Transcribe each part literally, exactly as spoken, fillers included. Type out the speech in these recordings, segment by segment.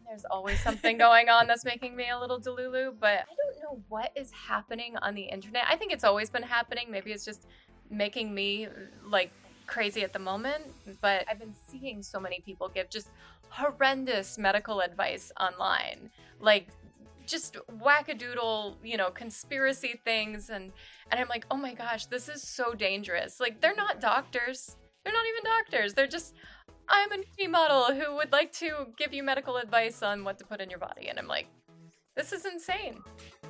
There's always something going on that's making me a little delulu, but I don't know what is happening on the internet. I think it's always been happening. Maybe it's just making me like crazy at the moment, but I've been seeing so many people give just horrendous medical advice online, like just wackadoodle, you know, conspiracy things, and and I'm like, oh my gosh, this is so dangerous. Like, they're not doctors. They're not even doctors. They're just, I'm a newbie model who would like to give you medical advice on what to put in your body. And I'm like, this is insane.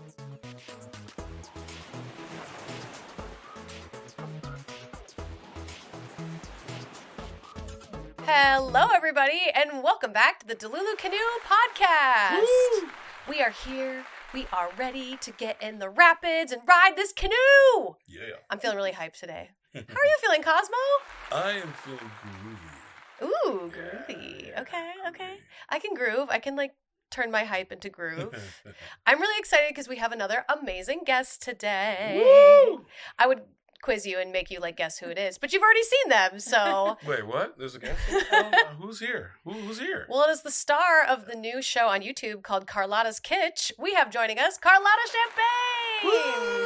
Hello, everybody, and welcome back to the Delulu Canoe Podcast. Woo! We are here. We are ready to get in the rapids and ride this canoe. Yeah. I'm feeling really hyped today. How are you feeling, Cosmo? I am feeling groovy. Ooh, groovy. Yeah, okay, groovy. okay. I can groove. I can, like, turn my hype into groove. I'm really excited because we have another amazing guest today. Woo! I would quiz you and make you, like, guess who it is, but you've already seen them, so... Wait, what? There's a guest? uh, who's here? Who, who's here? Well, it is the star of the new show on YouTube called Carlotta's Kitsch. We have joining us Carlotta Champagne. Woo!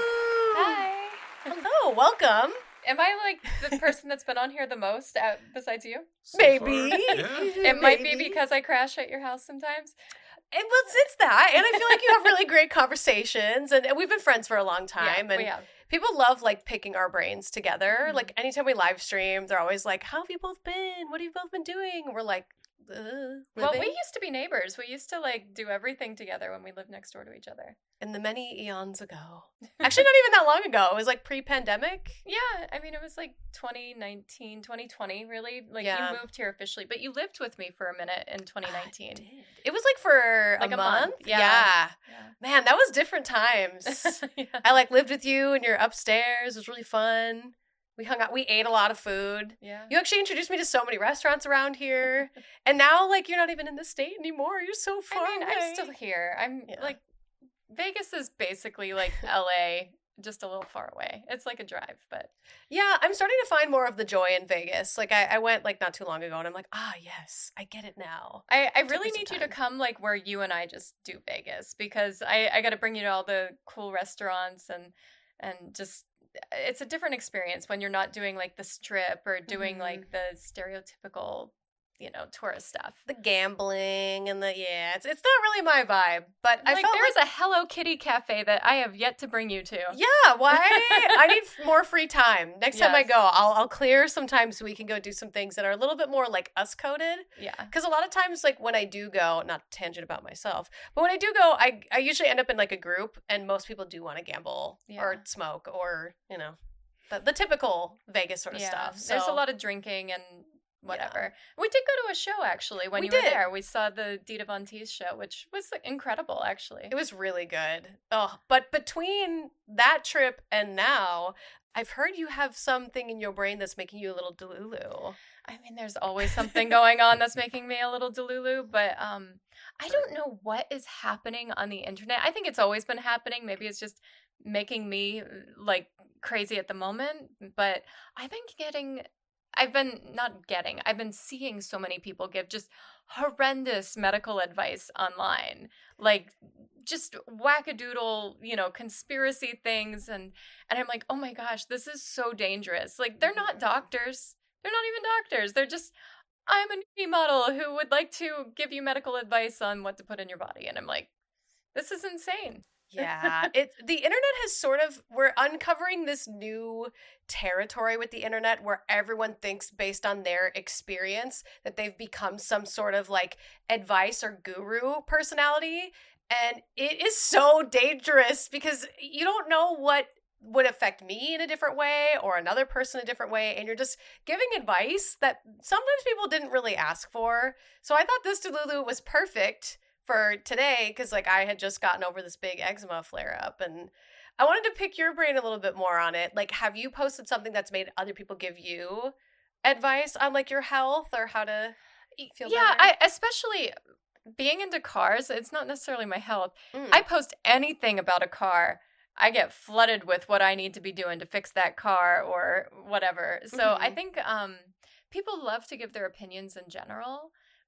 Hi. Hello, welcome. Am I like the person that's been on here the most uh, besides you? So Maybe. far, yeah. It might be Maybe. because I crash at your house sometimes. It, well, it's, it's that, and I feel like you have really great conversations, and, and we've been friends for a long time, Yeah, and we have. people love, like, picking our brains together. Mhm. Like, anytime we live stream, they're always like, how have you both been? What have you both been doing? And we're like, uh, Well, we living used to be neighbors. We used to like do everything together when we lived next door to each other. in the many eons ago. Actually, not even that long ago. It was, like, pre-pandemic. Yeah, I mean, it was like twenty nineteen, twenty twenty, really. Like, Yeah. you moved here officially, but you lived with me for a minute in twenty nineteen. I did. It was, like, for Like a, a month. month, yeah. yeah. Yeah. Man, that was different times. Yeah. I like lived with you and you're upstairs. It was really fun. We hung out. We ate a lot of food. Yeah. You actually introduced me to so many restaurants around here. And now, like, you're not even in the state anymore. You're so far I mean, away. I'm still here. I'm Yeah. like, Vegas is basically like L A, just a little far away. It's like a drive, but Yeah, I'm starting to find more of the joy in Vegas. Like, I, I went, like, not too long ago, and I'm like, ah, yes, I get it now. I, I Took really me some need you to time. come like where you and I just do Vegas, because I, I got to bring you to all the cool restaurants and and just it's a different experience when you're not doing like the strip or doing Mhm. like the stereotypical, you know, tourist stuff. The gambling and the, yeah, it's, it's not really my vibe. But I like felt there's like, a Hello Kitty cafe that I have yet to bring you to. yeah, why? I need f- more free time. Next time I Yes. go, I'll, I'll clear some time so we can go do some things that are a little bit more, like, us-coded. Yeah. Because a lot of times, like, when I do go, not tangent about myself, but when I do go, I, I usually end up in, like, a group, and most people do want to gamble or Yeah. smoke or, you know, the, the typical Vegas sort of Yeah. stuff. There's a So- lot of drinking and whatever. We did go to a show actually when We you were did. there. We saw the Dita Von Teese show, which was like, incredible actually. It was really good. Oh, but between that trip and now, I've heard you have something in your brain that's making you a little delulu. I mean, there's always something going on that's making me a little delulu, but um, I don't know what is happening on the internet. I think it's always been happening. Maybe it's just making me like crazy at the moment, but I've been getting, I've been not getting, I've been seeing so many people give just horrendous medical advice online, like just wackadoodle, you know, conspiracy things, and and I'm like, oh my gosh, this is so dangerous. Like, they're not doctors. They're not even doctors. They're just, I'm a newbie model who would like to give you medical advice on what to put in your body. And I'm like, this is insane. Yeah, it the internet has sort of, we're uncovering this new territory with the internet where everyone thinks based on their experience that they've become some sort of like advice or guru personality, and it is so dangerous because you don't know what would affect me in a different way or another person a different way, and you're just giving advice that sometimes people didn't really ask for. So I thought this Delulu was perfect for today because, like, I had just gotten over this big eczema flare up, and I wanted to pick your brain a little bit more on it. Like, have you posted something that's made other people give you advice on, like, your health or how to feel Yeah, better? I especially being into cars, it's not necessarily my health. Mm. I post anything about a car, I get flooded with what I need to be doing to fix that car or whatever. So I Mhm. think um, people love to give their opinions in general,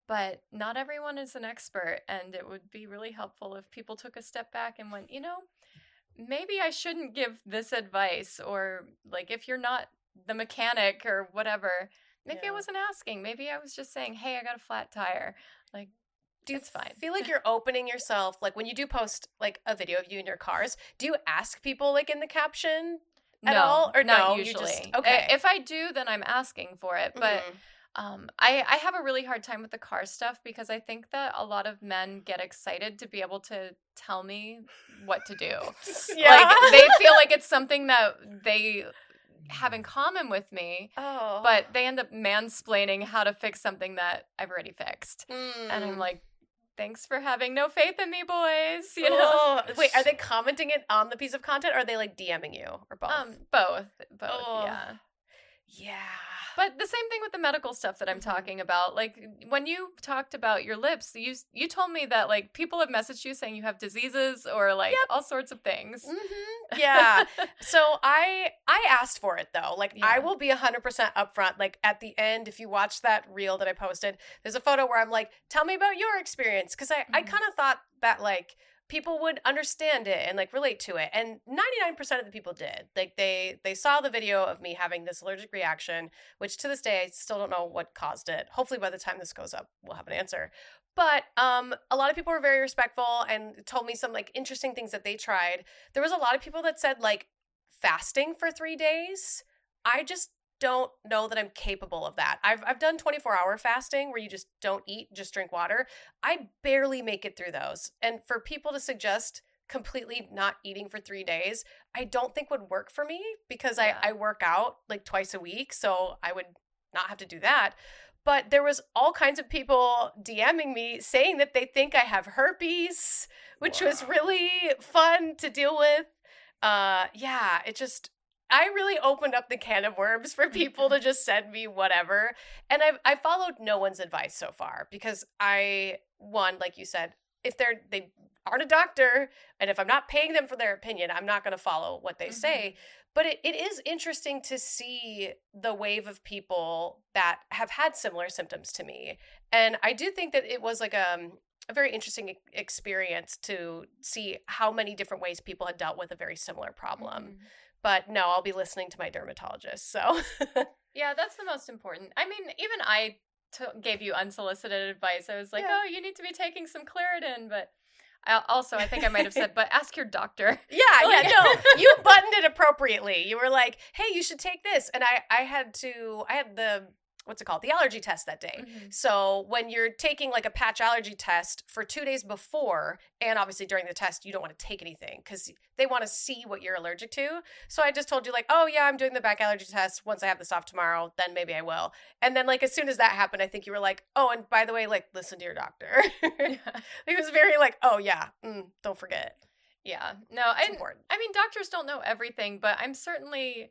but not everyone is an expert, and it would be really helpful if people took a step back and went, you know, maybe I shouldn't give this advice, or like if you're not the mechanic or whatever, maybe Yeah. I wasn't asking. Maybe I was just saying, hey, I got a flat tire. Like, Do you it's fine. feel like you're opening yourself, like when you do post like a video of you in your cars, do you ask people like in the caption at no, all? Or not no, you usually. just- okay. I- If I do, then I'm asking for it. But Mhm. um, I, I have a really hard time with the car stuff because I think that a lot of men get excited to be able to tell me what to do. Yeah. Like, they feel like it's something that they have in common with me, oh. but they end up mansplaining how to fix something that I've already fixed. Mm. And I'm like, thanks for having no faith in me, boys. You know? Oh, wait, are they commenting it on the piece of content, or are they like DMing you, or both? Um, both, both, Oh. yeah. yeah. But the same thing with the medical stuff that I'm Mhm. talking about. Like when you talked about your lips, you you told me that like people have messaged you saying you have diseases or like Yep. all sorts of things. Mm-hmm. Yeah. So I I asked for it though. Like I Yeah. will be one hundred percent upfront. Like at the end, if you watch that reel that I posted, there's a photo where I'm like, tell me about your experience. Because I, I Mhm. kind of thought that like people would understand it and like relate to it. And ninety-nine percent of the people did. Like they they saw the video of me having this allergic reaction, which to this day I still don't know what caused it. Hopefully by the time this goes up, we'll have an answer. But um, a lot of people were very respectful and told me some like interesting things that they tried. There was a lot of people that said like fasting for three days. I just don't know that I'm capable of that. I've I've done twenty-four hour fasting where you just don't eat, just drink water. I barely make it through those. And for people to suggest completely not eating for three days, I don't think would work for me because Yeah. I, I work out like twice a week. So I would not have to do that. But there was all kinds of people DMing me saying that they think I have herpes, which was Wow. really fun to deal with. Uh, yeah, it just, I really opened up the can of worms for people to just send me whatever. And I've, I followed no one's advice so far because I, one, like you said, if they're, they aren't a doctor, and if I'm not paying them for their opinion, I'm not going to follow what they say. But it, it is interesting to see the wave of people that have had similar symptoms to me. And I do think that it was like a, a very interesting e- experience to see how many different ways people had dealt with a very similar problem. Mhm. But no, I'll be listening to my dermatologist. So Yeah, that's the most important. I mean, even I t- gave you unsolicited advice. I was like, Yeah. oh, you need to be taking some Claritin, but I also, I think I might have said, but ask your doctor. yeah, yeah, Like- no, you buttoned it appropriately. You were like, hey, you should take this. And I, I had to, I had the, what's it called? The allergy test that day. Mhm. So when you're taking like a patch allergy test for two days before, and obviously during the test, you don't want to take anything because they want to see what you're allergic to. So I just told you like, oh yeah, I'm doing the back allergy test. Once I have this off tomorrow, then maybe I will. And then like as soon as that happened, I think you were like, oh, and by the way, like listen to your doctor. Yeah. He was very like, oh yeah, mm, don't forget. Yeah. No, It's I, important. I mean, doctors don't know everything, but I'm certainly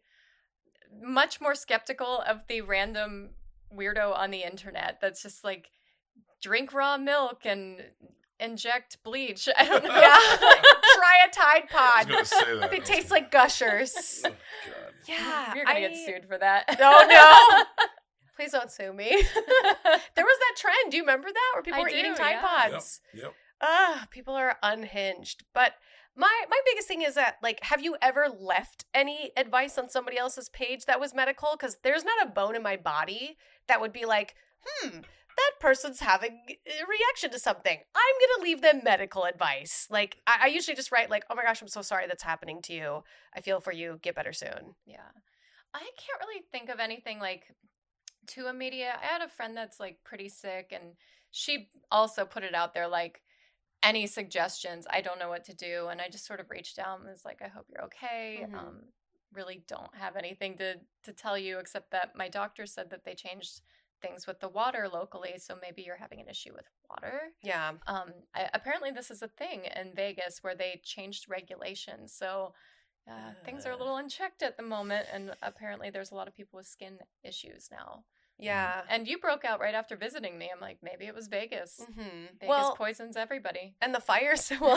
much more skeptical of the random weirdo on the internet that's just like, drink raw milk and inject bleach. I don't know. Yeah. Try a Tide I was Pod. gonna say that. It tastes like Gushers. Oh, God. Yeah. You're going to I- get sued for that. Oh, no. Please don't sue me. There was that trend. Do you remember that? Where people I were do, eating Tide yeah. Pods. Yep. Ah, people are unhinged. But my my biggest thing is that, like, have you ever left any advice on somebody else's page that was medical? Because there's not a bone in my body that would be like, hmm, that person's having a reaction to something. I'm going to leave them medical advice. Like, I, I usually just write, like, oh my gosh, I'm so sorry that's happening to you. I feel for you. Get better soon. Yeah. I can't really think of anything like too immediate. I had a friend that's like pretty sick and she also put it out there like, any suggestions? I don't know what to do. And I just sort of reached out and was like, I hope you're okay. Mhm. Um, really don't have anything to, to tell you except that my doctor said that they changed things with the water locally. So maybe you're having an issue with water. Yeah. Um, I, apparently this is a thing in Vegas where they changed regulations. So uh, things are a little unchecked at the moment. And apparently there's a lot of people with skin issues now. Yeah. And you broke out right after visiting me. I'm like, maybe it was Vegas. Mm-hmm. Vegas Well, poisons everybody. and the fires, well,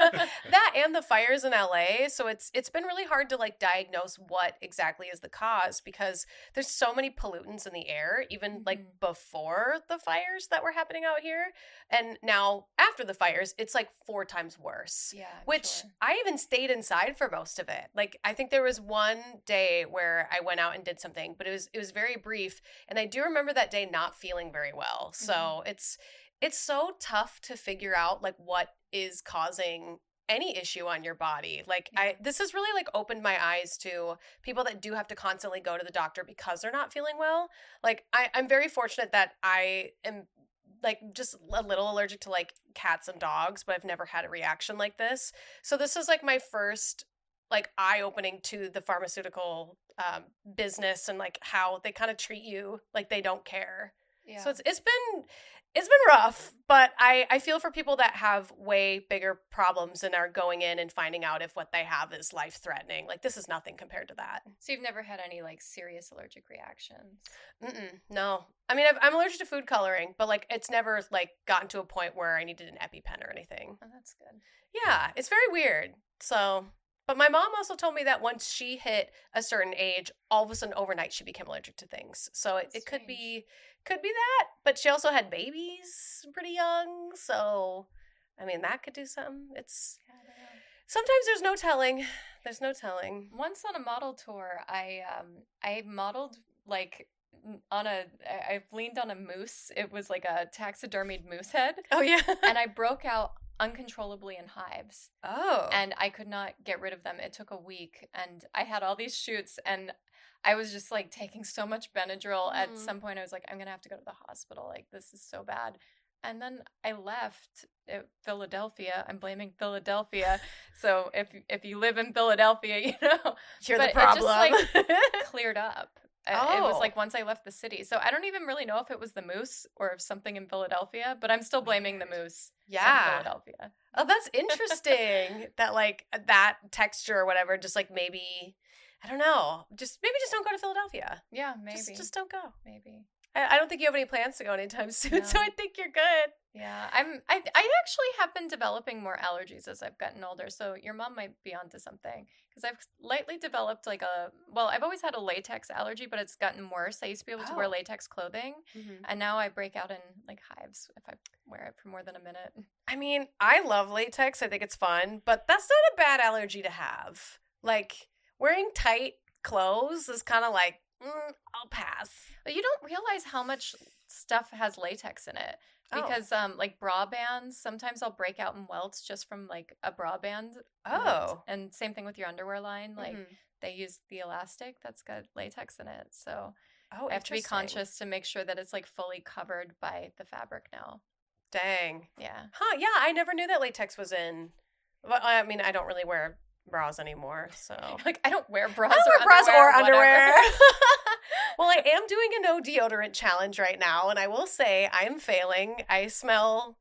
that and the fires in L A. So it's it's been really hard to like diagnose what exactly is the cause because there's so many pollutants in the air, even Mhm. like before the fires that were happening out here, and now after the fires, it's like four times worse. Yeah. I'm Which sure. I even stayed inside for most of it. Like I think there was one day where I went out and did something, but it was it was very brief, and I do remember that day not feeling very well. So Mhm. it's it's so tough to figure out like what is causing any issue on your body. Like Yeah. I this has really like opened my eyes to people that do have to constantly go to the doctor because they're not feeling well. Like I, I'm very fortunate that I am like just a little allergic to like cats and dogs, but I've never had a reaction like this. So this is like my first like eye-opening to the pharmaceutical um, business and like how they kind of treat you like they don't care. Yeah. So it's it's been it's been rough, but I I feel for people that have way bigger problems and are going in and finding out if what they have is life-threatening. Like this is nothing compared to that. So you've never had any like serious allergic reactions? Mm-mm, no. I mean, I've, I'm allergic to food coloring, but like it's never like gotten to a point where I needed an EpiPen or anything. Oh, that's good. Yeah, it's very weird. So, but my mom also told me that once she hit a certain age, all of a sudden overnight she became allergic to things. So it, That's it could strange. be could be that, but she also had babies pretty young, so I mean that could do something. It's Yeah, I don't know. sometimes there's no telling. There's no telling. Once on a model tour, I um I modeled like n- on a I I leaned on a moose. It was like a taxidermied moose head, Oh yeah. and I broke out uncontrollably in hives, oh. and I could not get rid of them. It took a week, and I had all these shoots, and I was just like taking so much Benadryl. At Mhm. some point, I was like, I'm gonna have to go to the hospital. Like this is so bad. And then I left uh, Philadelphia. I'm blaming Philadelphia. So if if you live in Philadelphia, you know, You're but the it just, problem. cleared up. Uh, It was Oh. like once I left the city. So I don't even really know if it was the moose or if something in Philadelphia, but I'm still blaming the Weird. moose in yeah. Philadelphia. Oh, that's interesting. that like that texture or whatever, just like maybe I don't know. Just maybe just don't go to Philadelphia. Yeah, maybe. Just just don't go. maybe. I, I don't think you have any plans to go anytime soon, so No. I think you're good. Yeah, I'm. I I actually have been developing more allergies as I've gotten older. So your mom might be onto something because I've lightly developed like a. Well, I've always had a latex allergy, but it's gotten worse. I used to be able to wear Oh. latex clothing, and now I break out in like hives if I wear it for more than a minute. I mean, I love latex. I think it's fun, but that's not a bad allergy to have. Like wearing tight clothes is kind of like mm, I'll pass. But you don't realize how much stuff has latex in it Oh. because um like bra bands, sometimes I'll break out in welts just from like a bra band. Oh. And, and same thing with your underwear line, like Mhm. they use the elastic that's got latex in it. So Oh, I have to be interesting. conscious to make sure that it's like fully covered by the fabric now. Dang. Yeah. Huh, yeah, I never knew that latex was in. Well, I mean, I don't really wear bras anymore, so. Like I don't wear bras I don't or wear bras underwear, or underwear. whatever. Well, I am doing a no deodorant challenge right now, and I will say I am failing. I smell.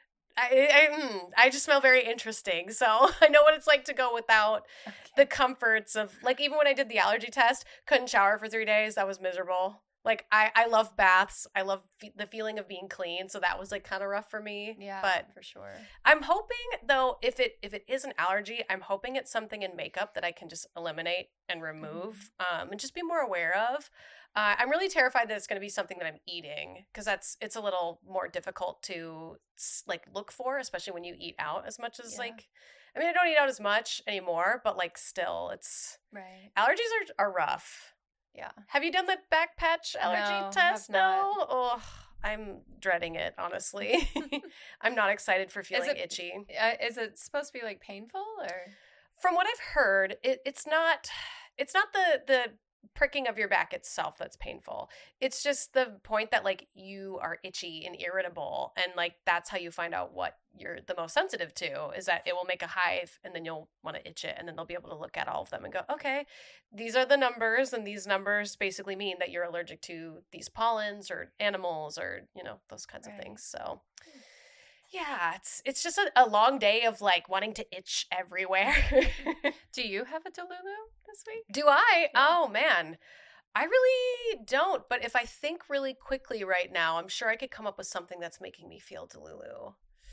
I I, mm, I just smell very interesting, so I know what it's like to go without the comforts of like even when I did the allergy test, couldn't shower for three days. That was miserable. Like I I love baths. I love fe- the feeling of being clean, so that was like kind of rough for me. Yeah, but for sure. I'm hoping though if it if it is an allergy, I'm hoping it's something in makeup that I can just eliminate and remove um, and just be more aware of. Uh, I'm really terrified that it's going to be something that I'm eating because that's it's a little more difficult to s- like look for, especially when you eat out as much as Yeah. like. I mean, I don't eat out as much anymore, but like still, it's Right. allergies are are rough. Yeah. Have you done the back patch allergy No, test? have not. No. Oh, I'm dreading it. Honestly, I'm not excited for feeling it- itchy. Uh, is it supposed to be like painful or? From what I've heard, it, it's not. It's not the the pricking of your back itself that's painful. It's just the point that like you are itchy and irritable, and like that's how you find out what you're the most sensitive to is that it will make a hive, and then you'll want to itch it, and then they'll be able to look at all of them and go, okay, these are the numbers, and these numbers basically mean that you're allergic to these pollens or animals or you know those kinds Right. of things. So. Yeah, it's it's just a, a long day of like wanting to itch everywhere. Do you have a Delulu this week? Do I? Yeah. Oh man. I really don't, but if I think really quickly right now, I'm sure I could come up with something that's making me feel delulu.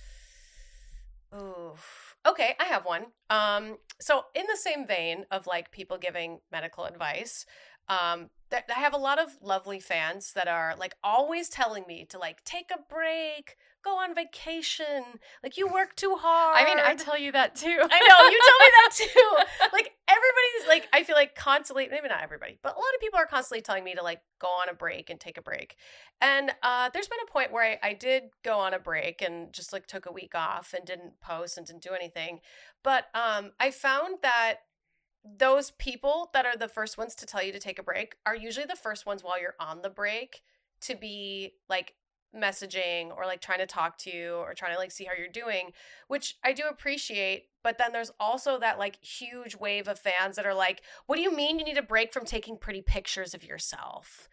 Ooh. Okay, I have one. Um, so in the same vein of like people giving medical advice, um, th- I have a lot of lovely fans that are like always telling me to like take a break, go on vacation, like you work too hard. I mean, I tell you that too. I know, you tell me that too. Like everybody's like, I feel like constantly, maybe not everybody, but a lot of people are constantly telling me to like go on a break and take a break. And uh, there's been a point where I, I did go on a break and just like took a week off and didn't post and didn't do anything. But um, I found that those people that are the first ones to tell you to take a break are usually the first ones while you're on the break to be like messaging or like trying to talk to you or trying to like see how you're doing, which I do appreciate. But then there's also that like huge wave of fans that are like, what do you mean you need a break from taking pretty pictures of yourself?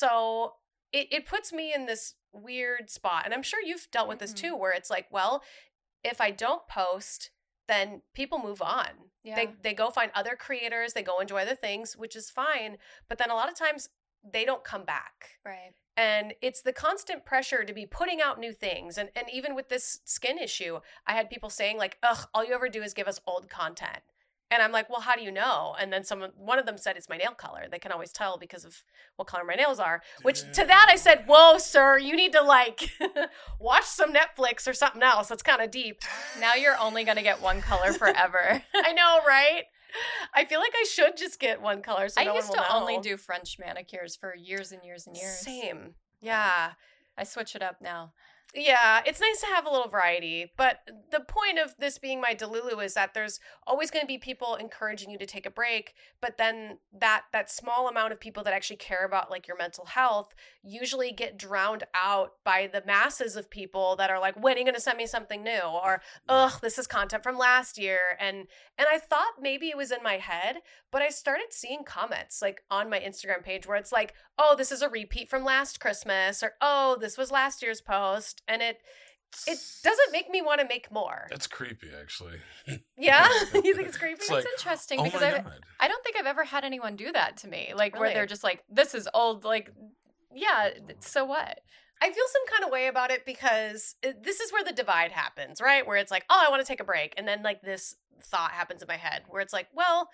So it, it puts me in this weird spot. And I'm sure you've dealt with this Mm-hmm. too, where it's like, well, if I don't post, then people move on. Yeah. They they go find other creators, they go enjoy other things, which is fine. But then a lot of times they don't come back. Right. And it's the constant pressure to be putting out new things. And and even with this skin issue, I had people saying like, ugh, all you ever do is give us old content. And I'm like, well, how do you know? And then someone, one of them said it's my nail color. They can always tell because of what color my nails are. Which to that I said, whoa, sir, you need to like watch some Netflix or something else. That's kind of deep. Now you're only going to get one color forever. I know, right? I feel like I should just get one color so I no used one to will know. only do French manicures for years and years and years. Same. Yeah. I switch it up now. Yeah, it's nice to have a little variety, but the point of this being my Delulu is that there's always going to be people encouraging you to take a break, but then that that small amount of people that actually care about like your mental health usually get drowned out by the masses of people that are like, when are you going to send me something new? Or, ugh, this is content from last year. And and I thought maybe it was in my head, but I started seeing comments like on my Instagram page where it's like, oh, this is a repeat from last Christmas, or oh, this was last year's post. And it it doesn't make me want to make more. That's creepy, actually. Yeah? You think it's creepy? It's It's like, interesting oh because my I God. I don't think I've ever had anyone do that to me. Like where Really? they're just like, this is old. Like, yeah, so what? I feel some kind of way about it because it, this is where the divide happens, right? Where it's like, oh, I want to take a break. And then like this thought happens in my head where it's like, well,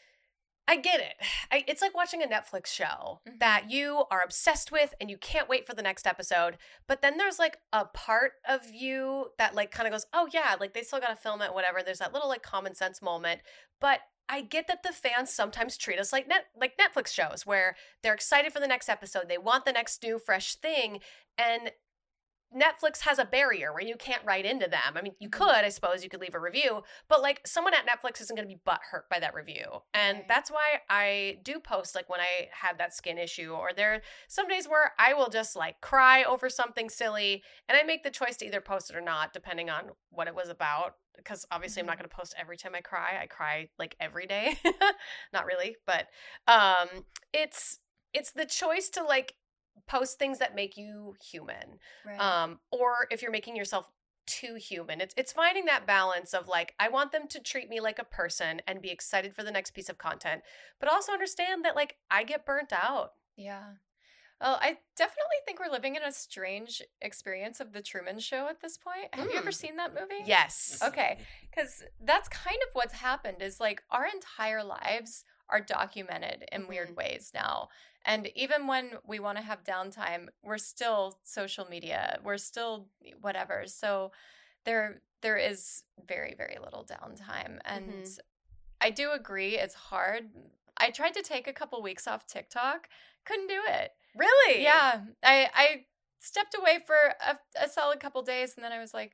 I get it. I, it's like watching a Netflix show Mhm. that you are obsessed with and you can't wait for the next episode. But then there's like a part of you that like kind of goes, oh yeah, like they still got to film it, whatever. There's that little like common sense moment. But I get that the fans sometimes treat us like net like Netflix shows where they're excited for the next episode. They want the next new fresh thing. And Netflix has a barrier where you can't write into them. I mean, you could, I suppose, you could leave a review, but like someone at Netflix isn't going to be butthurt by that review. And Right. that's why I do post like when I have that skin issue, or there are some days where I will just like cry over something silly and I make the choice to either post it or not, depending on what it was about. Because obviously I'm not going to post every time I cry. I cry like every day. Not really, but um, it's it's the choice to like post things that make you human. Right. Um, or if you're making yourself too human, it's it's finding that balance of like, I want them to treat me like a person and be excited for the next piece of content, but also understand that like I get burnt out. Yeah. Well, I definitely think we're living in a strange experience of the Truman Show at this point. Have you ever Mm. seen that movie? Yes. Okay. Because that's kind of what's happened is like our entire lives are documented in Mhm. weird ways now. And even when we want to have downtime, we're still social media. We're still whatever. So there there is very, very little downtime. And Mhm. I do agree it's hard. I tried to take a couple weeks off TikTok. Couldn't do it. Really? Yeah. I I stepped away for a, a solid couple days and then I was like,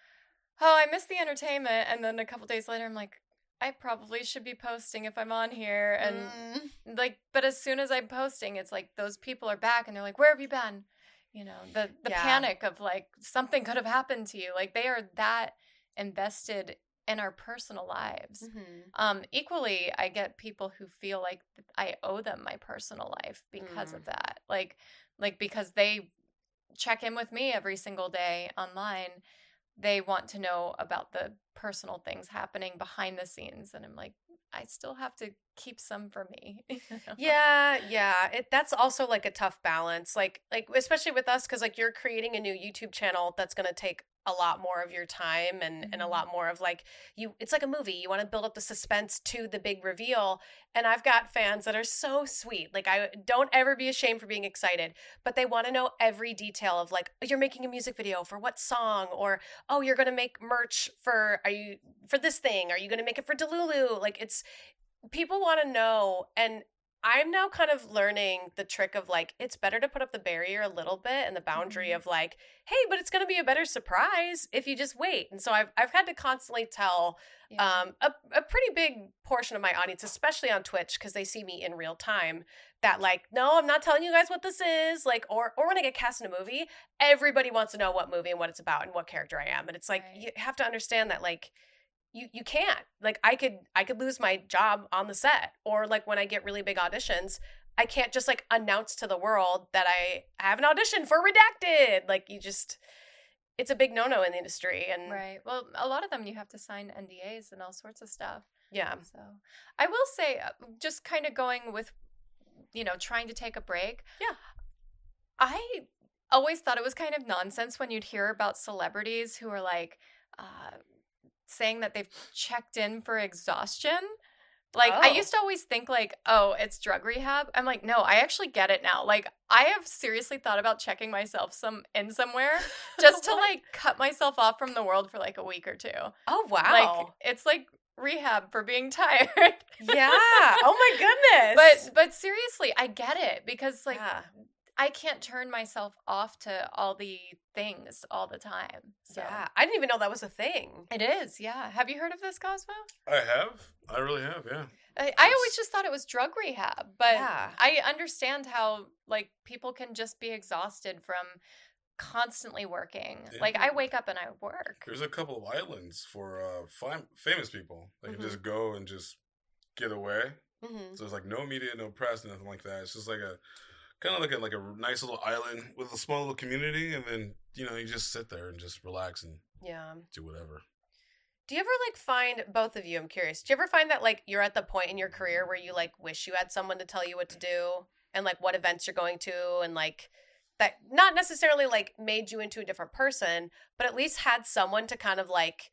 oh, I missed the entertainment. And then a couple days later, I'm like, I probably should be posting if I'm on here. And Mm. like, but as soon as I'm posting, it's like those people are back and they're like, where have you been? You know, the, the Yeah. panic of like something could have happened to you. Like they are that invested in our personal lives. Mhm. Um, equally, I get people who feel like I owe them my personal life because Mm. of that. Like, like because they check in with me every single day online. They want to know about the personal things happening behind the scenes. And I'm like, I still have to keep some for me. Yeah, yeah. It that's also like a tough balance. Like like especially with us cuz like you're creating a new YouTube channel that's going to take a lot more of your time and and a Mhm. lot more of like you it's like a movie. You want to build up the suspense to the big reveal. And I've got fans that are so sweet. Like I don't ever be ashamed for being excited, but they want to know every detail of like you're making a music video for what song or oh you're going to make merch for are you for this thing? Are you going to make it for Delulu? Like it's people want to know and I'm now kind of learning the trick of like it's better to put up the barrier a little bit and the boundary Mhm. of like hey but it's going to be a better surprise if you just wait. And so I've I've had to constantly tell Yeah. um a, a pretty big portion of my audience, especially on Twitch because they see me in real time, that like no I'm not telling you guys what this is, like or or when I get cast in a movie everybody wants to know what movie and what it's about and what character I am. And it's like Right. you have to understand that like you you can't like I could I could lose my job on the set, or like when I get really big auditions I can't just like announce to the world that I have an audition for Redacted. Like you just it's a big no-no in the industry. And Right. Well, a lot of them you have to sign N D As and all sorts of stuff. yeah. So I will say, uh, just kind of going with, you know, trying to take a break. Yeah. I always thought it was kind of nonsense when you'd hear about celebrities who are like uh, saying that they've checked in for exhaustion. Like, I Oh. used to always think, like, oh, it's drug rehab. I'm like, no, I actually get it now. Like, I have seriously thought about checking myself some in somewhere just to, What? like, cut myself off from the world for, like, a week or two. Oh wow. Like, it's like rehab for being tired. yeah. Oh my goodness. But, but seriously, I get it because, like, yeah. I can't turn myself off to all the things all the time. So. Yeah. I didn't even know that was a thing. It is, yeah. Have you heard of this, Cosmo? I have. I really have. Yeah. I, I always just thought it was drug rehab, but Yeah. I understand how like people can just be exhausted from constantly working. Yeah. Like I wake up and I work. There's a couple of islands for uh, fam- famous people. They can Mhm. just go and just get away. Mm-hmm. So it's like no media, no press, nothing like that. It's just like a kind of like a like a nice little island with a small little community, and then you know you just sit there and just relax and Yeah. do whatever. Do you ever like find both of you? I'm curious. Do you ever find that like you're at the point in your career where you like wish you had someone to tell you what to do and like what events you're going to and like that not necessarily like made you into a different person, but at least had someone to kind of like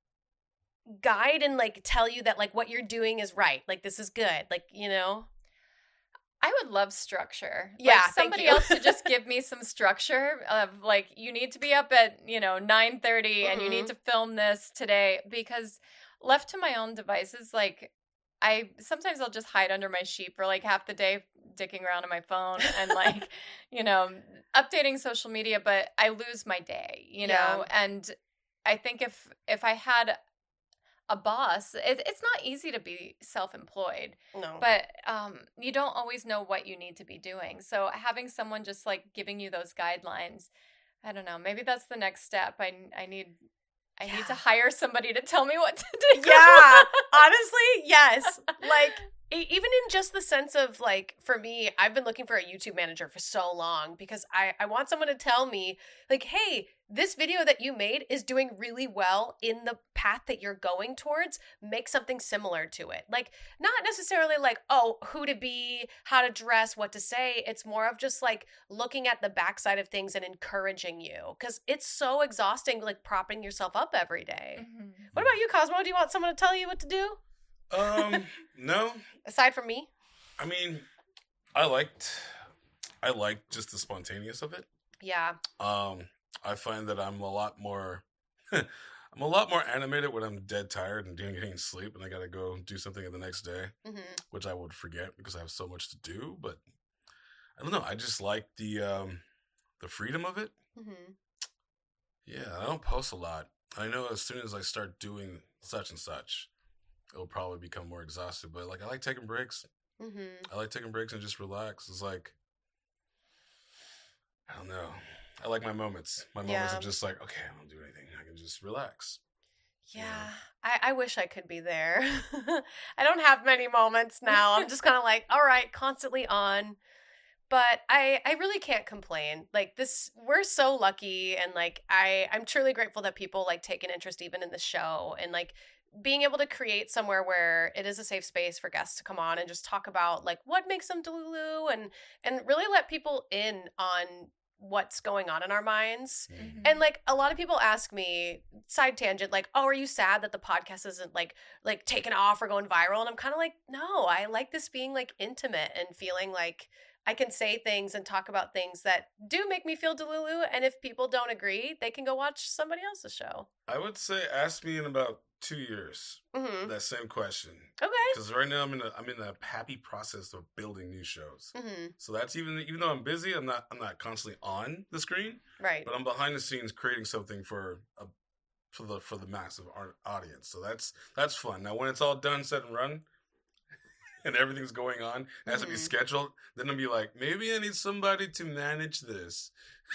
guide and like tell you that like what you're doing is right. Like this is good. Like, you know? I would love structure. Yeah, Like thank somebody you. else to just give me some structure of like you need to be up at, you know, nine thirty and you need Mhm. to film this today, because left to my own devices, like I sometimes I'll just hide under my sheet for like half the day dicking around on my phone and like, you know, updating social media, but I lose my day, you know? And I think if if I had a boss, it, it's not easy to be self-employed, No. but um, you don't always know what you need to be doing. So having someone just like giving you those guidelines, I don't know, maybe that's the next step. I, I need I need to Yeah. hire somebody to tell me what to do. Yeah, honestly, yes. Like, e- even in just the sense of, like, for me, I've been looking for a YouTube manager for so long because I, I want someone to tell me, like, hey, this video that you made is doing really well in the path that you're going towards. Make something similar to it. Like, not necessarily like, oh, who to be, how to dress, what to say. It's more of just, like, looking at the backside of things and encouraging you because it's so exhausting, like, propping yourself up every day. Mhm. What about you, Cosmo? Do you want someone to tell you what to do? Um, no. Aside from me? I mean, I liked, I liked just the spontaneous of it. Yeah. Um, I find that I'm a lot more, I'm a lot more animated when I'm dead tired and getting getting sleep, and I gotta go do something the next day, Mm-hmm. which I would forget because I have so much to do. But I don't know. I just like the um, the freedom of it. Mm-hmm. Yeah, I don't post a lot. I know as soon as I start doing such and such, it'll probably become more exhausted. But like, I like taking breaks. Mm-hmm. I like taking breaks and just relax. It's like, I don't know. I like my moments. My moments Yeah. are just like, okay, I don't do anything. I can just relax. Yeah. Yeah. I, I wish I could be there. I don't have many moments now. I'm just kind of like, all right, constantly on. But I, I really can't complain. Like this, we're so lucky, and like I, I'm truly grateful that people like take an interest even in the show, and like being able to create somewhere where it is a safe space for guests to come on and just talk about like what makes them Delulu, and and really let people in on what's going on in our minds. Mm-hmm. And like a lot of people ask me, side tangent, like, oh, are you sad that the podcast isn't like like taking off or going viral? And I'm kind of like, no, I like this being like intimate and feeling like I can say things and talk about things that do make me feel Delulu. And if people don't agree, they can go watch somebody else's show. I would say ask me in about two years Mm-hmm. that same question. Okay. Because right now I'm in a I'm in a happy process of building new shows. Mm-hmm. So that's even even though I'm busy, I'm not I'm not constantly on the screen, Right. but I'm behind the scenes creating something for a for the for the massive art audience. So that's that's fun. Now when it's all done, said and run, and everything's going on, it has to be Mhm. scheduled, then I'll be like, maybe I need somebody to manage this.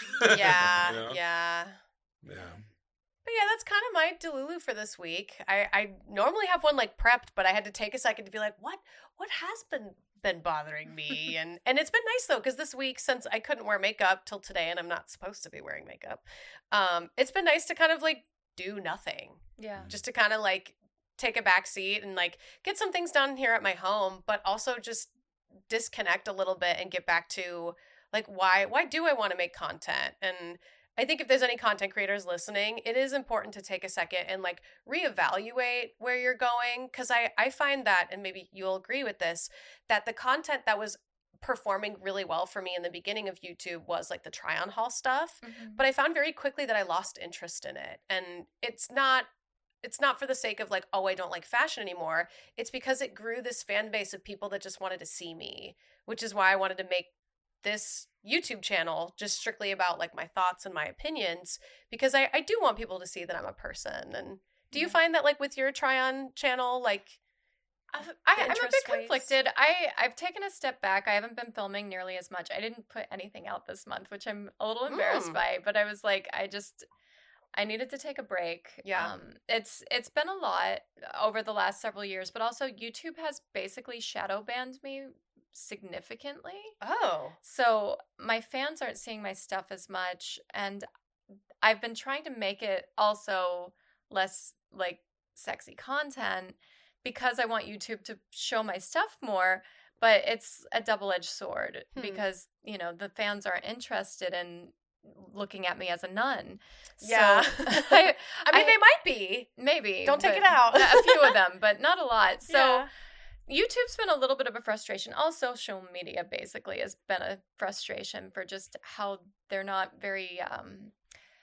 Yeah. You know? Yeah. Yeah. But yeah, that's kind of my Delulu for this week. I, I normally have one like prepped, but I had to take a second to be like, what what has been been bothering me? and and it's been nice though, because this week, since I couldn't wear makeup till today, and I'm not supposed to be wearing makeup, um, it's been nice to kind of like do nothing, Yeah. just to kind of like take a back seat and like get some things done here at my home, but also just disconnect a little bit and get back to like why why do I want to make content? And I think if there's any content creators listening, it is important to take a second and like reevaluate where you're going, because I I find that, and maybe you'll agree with this, that the content that was performing really well for me in the beginning of YouTube was like the try on haul stuff, Mhm. but I found very quickly that I lost interest in it. And it's not it's not for the sake of like, oh, I don't like fashion anymore. It's because it grew this fan base of people that just wanted to see me, which is why I wanted to make this YouTube channel just strictly about like my thoughts and my opinions, because I, I do want people to see that I'm a person. And do you Yeah. find that like with your try on channel, like I, I, I'm a interest bit waves? conflicted. I, I've taken a step back. I haven't been filming nearly as much. I didn't put anything out this month, which I'm a little embarrassed Mm. by, but I was like, I just, I needed to take a break. Yeah. Um, it's it's been a lot over the last several years, but also YouTube has basically shadow banned me significantly. oh, So my fans aren't seeing my stuff as much, and I've been trying to make it also less like sexy content because I want YouTube to show my stuff more, but it's a double-edged sword Hmm. because, you know, the fans aren't interested in looking at me as a nun. Yeah. So I, I mean, I- they might be. maybe. Don't take but it out. a few of them, but not a lot. So Yeah. YouTube's been a little bit of a frustration. All social media basically has been a frustration for just how they're not very um,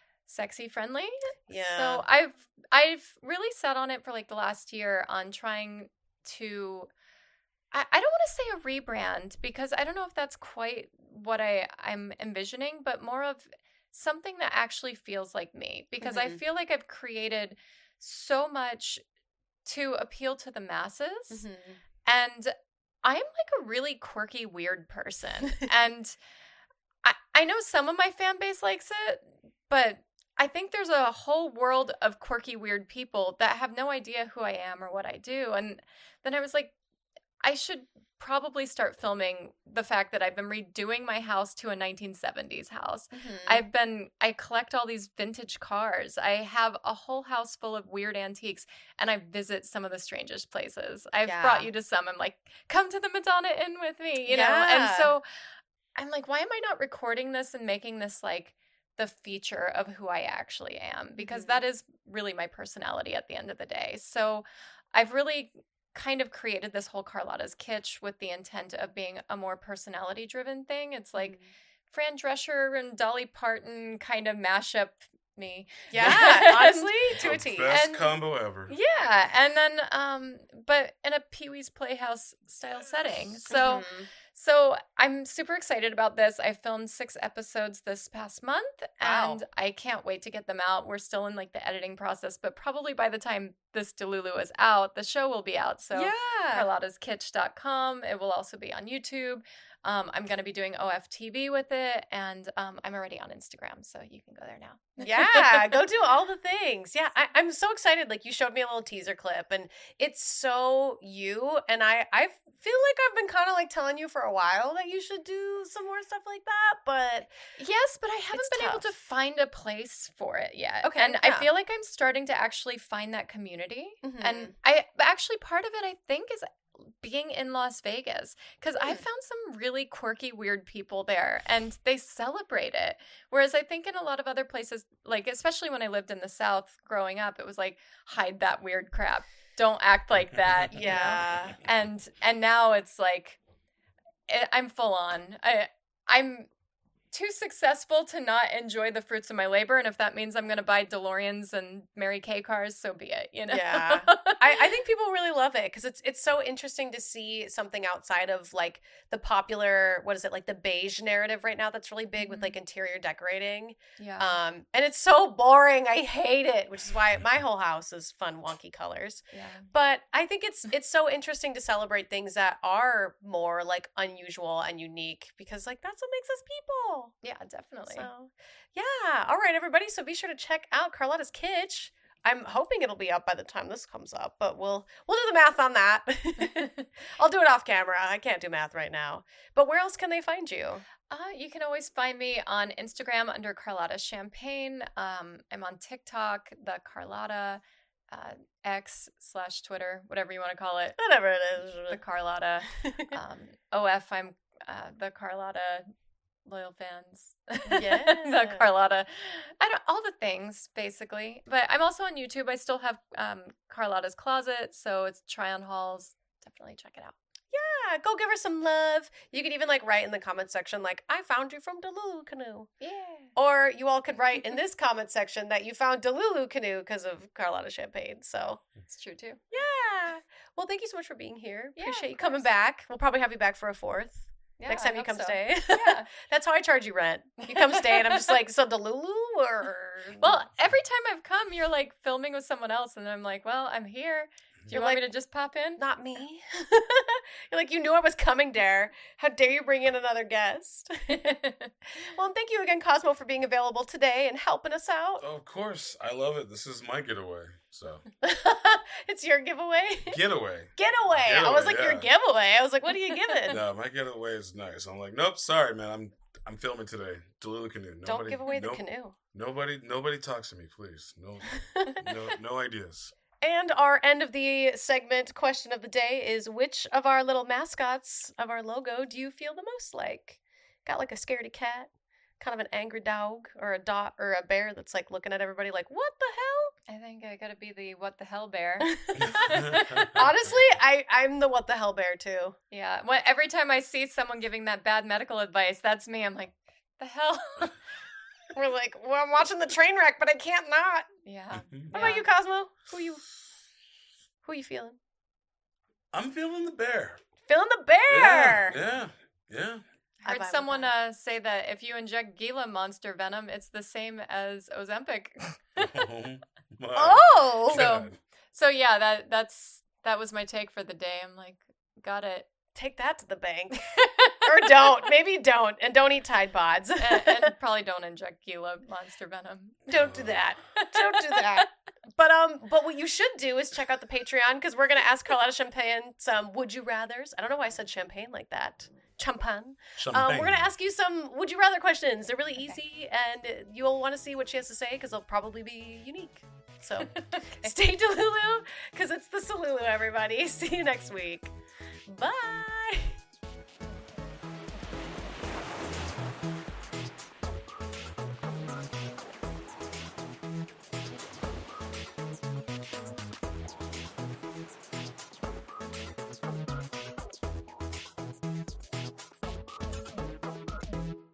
sexy friendly. Yeah. So I've I've really set on it for like the last year on trying to. I, I don't want to say a rebrand because I don't know if that's quite what I I'm envisioning, but more of something that actually feels like me, because I Mhm. feel like I've created so much to appeal to the masses. Mhm. And I'm like a really quirky, weird person. And I, I know some of my fan base likes it, but I think there's a whole world of quirky, weird people that have no idea who I am or what I do. And then I was like, I should probably start filming the fact that I've been redoing my house to a nineteen seventies house. Mhm. I've been, I collect all these vintage cars. I have a whole house full of weird antiques, and I visit some of the strangest places. I've Yeah. brought you to some. I'm like, come to the Madonna Inn with me, you know? And Yeah. so I'm like, why am I not recording this and making this like the feature of who I actually am? Because Mhm. that is really my personality at the end of the day. So I've really kind of created this whole Carlotta's Kitsch with the intent of being a more personality driven thing. It's like Fran Drescher and Dolly Parton kind of mash up me. Yeah, honestly, to a The T. Best And- combo ever. Yeah, and then um but in a Pee-wee's Playhouse style setting. So Mhm. so I'm super excited about this. I filmed six episodes this past month, Wow. and I can't wait to get them out. We're still in like the editing process, but probably by the time this Delulu is out, the show will be out. So yeah. carlottas kitsch dot com. It will also be on YouTube. Um, I'm going to be doing O F T V with it, and um, I'm already on Instagram, so you can go there now. Yeah, go do all the things. Yeah, I, I'm so excited. Like, you showed me a little teaser clip, and it's so you. And I, I feel like I've been kind of like telling you for a while that you should do some more stuff like that, but yes, but I haven't it's been tough. able to find a place for it yet. Okay, and yeah. I feel like I'm starting to actually find that community, Mhm. and I actually part of it I think is being in Las Vegas, because I Mm. found some really quirky, weird people there, and they celebrate it. Whereas I think in a lot of other places, like especially when I lived in the South growing up, it was like, hide that weird crap, don't act like that. you know? yeah. and and now it's like I- I'm full on. I I'm too successful to not enjoy the fruits of my labor, and if that means I'm going to buy DeLoreans and Mary Kay cars, so be it. You know. Yeah. I, I think people really love it because it's it's so interesting to see something outside of like the popular, what is it, like the beige narrative right now that's really big with Mhm. like interior decorating. yeah. Um, and it's so boring. I hate it, which is why my whole house is fun, wonky colors. yeah. But I think it's it's so interesting to celebrate things that are more like unusual and unique because like that's what makes us people. Yeah. Definitely. So, yeah. All right, everybody. So be sure to check out Carlotta's Kitsch. I'm hoping it'll be up by the time this comes up, but we'll we'll do the math on that. I'll do it off camera. I can't do math right now. But where else can they find you? Uh, you can always find me on Instagram under Carlotta Champagne. Um, I'm on TikTok, the Carlotta uh, X slash Twitter, whatever you want to call it. Whatever it The is. Carlotta. Um, O F, I'm uh, the Carlotta loyal fans. Yeah. The Carlotta. I don't, all the things, basically. But I'm also on YouTube. I still have um, Carlotta's Closet, so it's try on hauls. Definitely check it out. Yeah, go give her some love. You could even like write in the comment section like, I found you from Delulu Canoe. Yeah. Or you all could write in this comment section that you found Delulu Canoe because of Carlotta Champagne. So It's true, too. yeah. Well, thank you so much for being here. Yeah, Appreciate of you coming course. back. We'll probably have you back for a fourth. Yeah, Next I time you hope come so. stay. Yeah. That's how I charge you rent. You come stay and I'm just like, so Delulu or Well, every time I've come, you're like filming with someone else, and I'm like, well, I'm here. Do you You're want like, me to just pop in? not me. You're like, you knew I was coming there. How dare you bring in another guest? Well, and thank you again, Cosmo, for being available today and helping us out. Of course, I love it. This is my getaway. So It's your giveaway. getaway. Getaway. I was Getaway, like, your yeah. giveaway. I was like, what are you giving? No, my getaway is nice. I'm like, nope, sorry, man. I'm I'm filming today. Delulu Canoe. Nobody, Don't give away the no- canoe. Nobody, nobody talks to me, please. No, no, no ideas. And our end of the segment question of the day is, which of our little mascots of our logo do you feel the most like? Got like a scaredy cat, kind of an angry dog, or a dot or a bear that's like looking at everybody like, what the I think I gotta be the what the hell bear. hell? Honestly, I, I'm the what the hell bear too. Yeah. When, every time I see someone giving that bad medical advice, that's me. I'm like, the hell? We're like, well, I'm watching the train wreck, but I can't not. Yeah. What about Yeah. you, Cosmo? Who you who you feeling? I'm feeling the bear. Feeling the bear. Yeah, yeah, yeah. I I heard vibe with someone that. uh, say that if you inject Gila monster venom, it's the same as Ozempic. Oh, my Oh, So- God. So yeah, that that's that was my take for the day. I'm like, got it. take that to the bank. Or don't. Maybe don't. And don't eat Tide Pods. and, and probably don't inject Gila monster venom. Don't do that. Don't do that. But um, but what you should do is check out the Patreon because we're gonna ask Carlotta Champagne some would you rather's. I don't know why I said champagne like that. Champagne. Um, we're gonna ask you some would you rather questions. They're really easy, and you'll want to see what she has to say because they'll probably be unique. So stay Delulu because it's the Salulu, everybody. See you next week. Bye.